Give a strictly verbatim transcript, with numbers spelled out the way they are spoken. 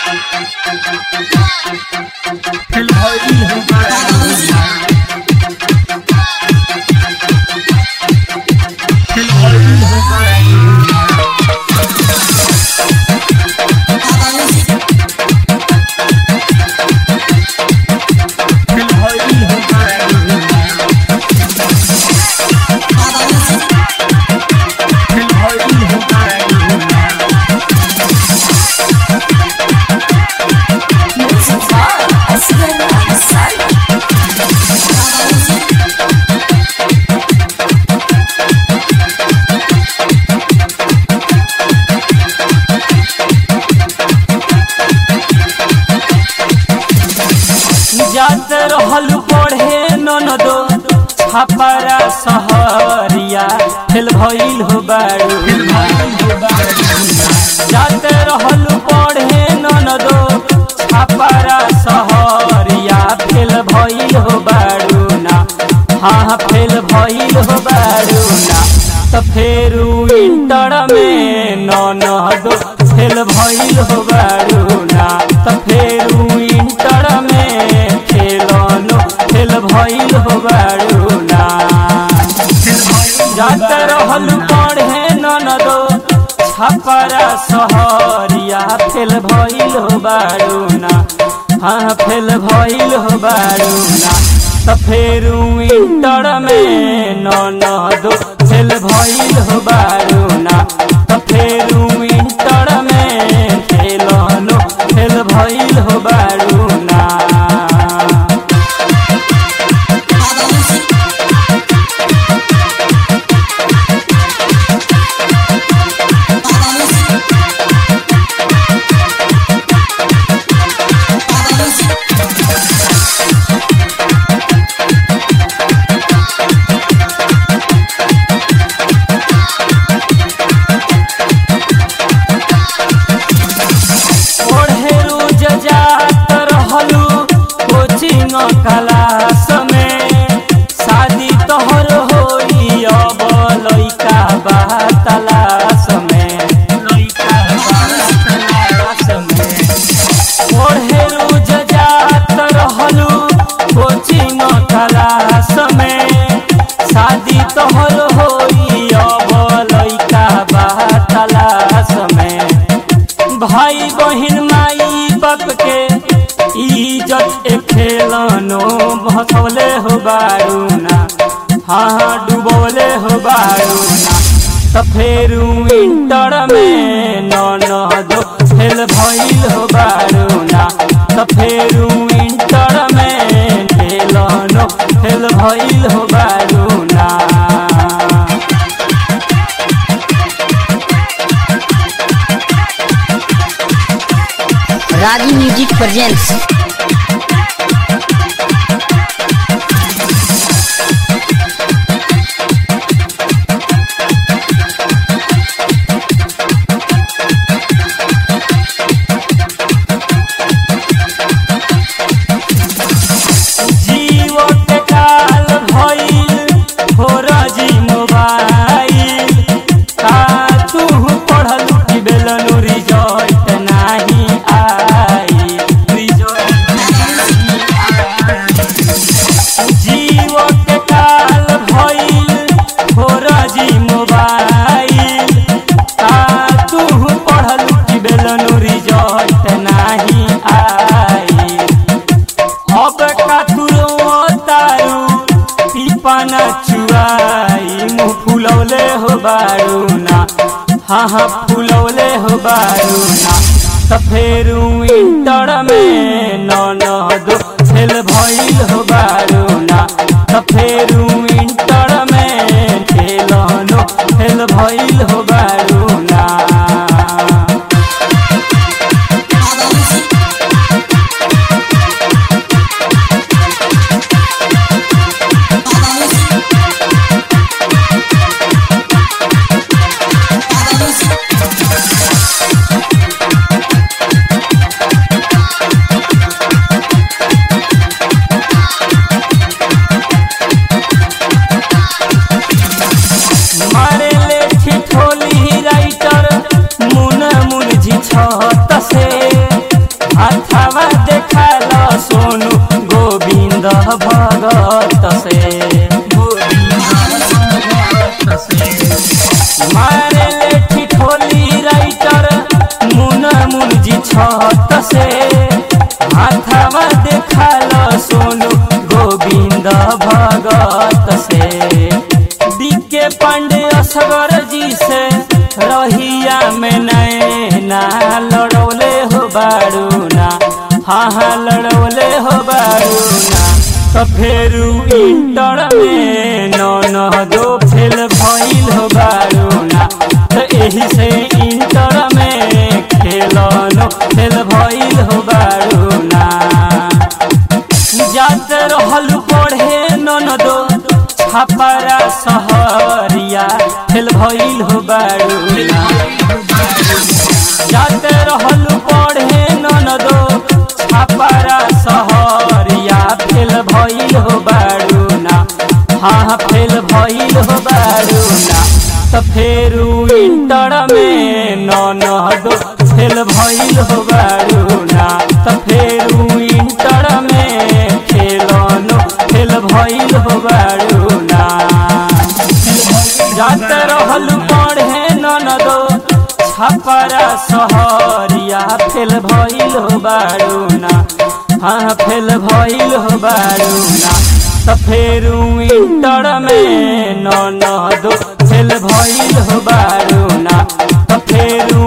जात रहल पढ़े ननदो छापरा सहरिया फेल भइल हो बारू। जात रहल पढ़े ननदो छापरा सहरिया फेल भइल हो बारू ना। हाँ फेल भइल हो बारू ना। तो फेरू इंटर में ननदो फेल भइल हो बारू ना। तो फेरू इंटर में खेलनो फेल भइल हो बारू ना। जात रहल पढ़े ननदो छापरा सहरिया फेल भइल हो बारू ना। हाँ फेल भइल हो बारू ना। तो फेरू इंटर में ननदो फेल भइल हो बारू ना। तो फेरू इंटर में खेलनो फेल भइल हो बारू ना। क्लास में शादी तोहर होई अब लइका बा तलाश में। लइका बा तलाश में पढ़े रोज जात रहलू कोचिंग क्लास में शादी तोहर होई अब लइका बा तलाश में। भाई बहिन माई बाप के इज्जत एक खेलनो भसौले हो बारू ना। हाँ डुबौले हो बारू ना। तो फेरू इंटर में ननदो फेल भइल हो बारू ना। तो फेरू इंटर में खेलनो फेल भइल हो बारू ना। Ragi music presents. जीव के काल भइल हो राजी मोबाइल। का तू पढ़लू कि बेलनु रिजल्ट नाही आई। जीव के काल भइल हो राजी मोबाइल। का तू पढ़लू कि बेलनु रिजल्ट नाही आई। अब का तुरो तारू पीपना चुराई मुँह फुलौले हो बारू ना। हाँ हाँ फुलौले हो बारू ना। तो फेरू इंटर में ननदो फेल भइल हो बारू ना। तो फेरू इंटर में खेलनो फेल भइल हो बारू ना। बारू ना, हाँ हाँ लड़ौले हो बारू ना। तो फेर इंटर में ननदो फेल भइल हो बारू ना, तो यही से इंटर में खेलनो फेल भइल हो बारू ना। जाते रहल पढ़े ननदो छपरा सहरिया फेल भइल हो बारू ना। जाते रहल पढ़े ननदो छपरा सहरिया फेल भइल हो बारू ना, हाँ फेल भइल हो बारू ना। तो फेर इंटर में ननदो फेल भइल हो बारू ना, तो फेर इंटर में खेलनो फेल भइल हो बारू ना। जाते रहल पढ़े ननदो छपरा सहरिया फेल भइल हो बारू ना, हाँ फेल भइल हो बारू ना। तो फेर इंटर में ननदो फेल भइल हो बारू ना, तो फेर